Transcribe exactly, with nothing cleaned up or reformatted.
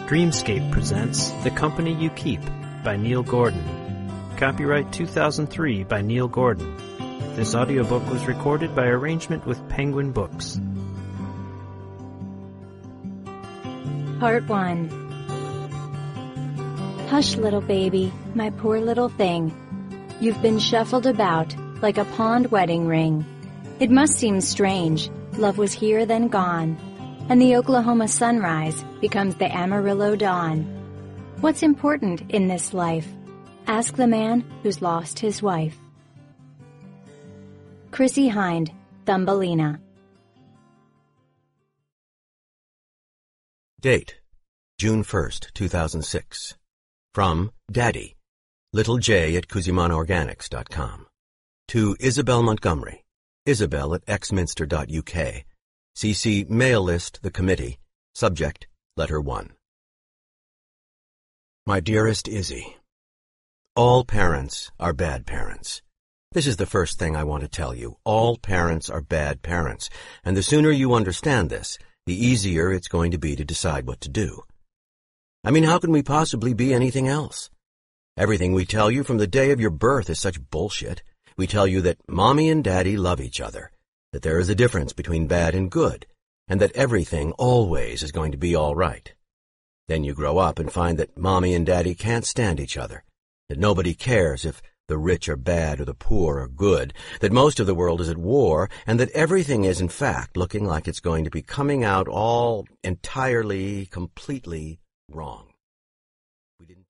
Dreamscape presents The Company You Keep by Neil Gordon. Copyright two thousand three by Neil Gordon. This audiobook was recorded by arrangement with Penguin Books. Part one. Hush, little baby, my poor little thing. You've been shuffled about like a pawned wedding ring. It must seem strange. Love was here, then gone. And the Oklahoma sunrise becomes the Amarillo dawn. What's important in this life? Ask the man who's lost his wife. Chrissie Hynde, Thumbelina. Date: June first, two thousand six. From Daddy, Little J at Kuziman Organics dot com. To Isabel Montgomery, Isabel at Exminster dot U K. C C Mail List The Committee. Subject, Letter one. My dearest Izzy, all parents are bad parents. This is the first thing I want to tell you. All parents are bad parents, and the sooner you understand this, the easier it's going to be to decide what to do. I mean, how can we possibly be anything else? Everything we tell you from the day of your birth is such bullshit. We tell you that Mommy and Daddy love each other, that there is a difference between bad and good, and that everything always is going to be all right. Then you grow up and find that Mommy and Daddy can't stand each other, that nobody cares if the rich are bad or the poor are good, that most of the world is at war, and that everything is, in fact, looking like it's going to be coming out all entirely, completely wrong.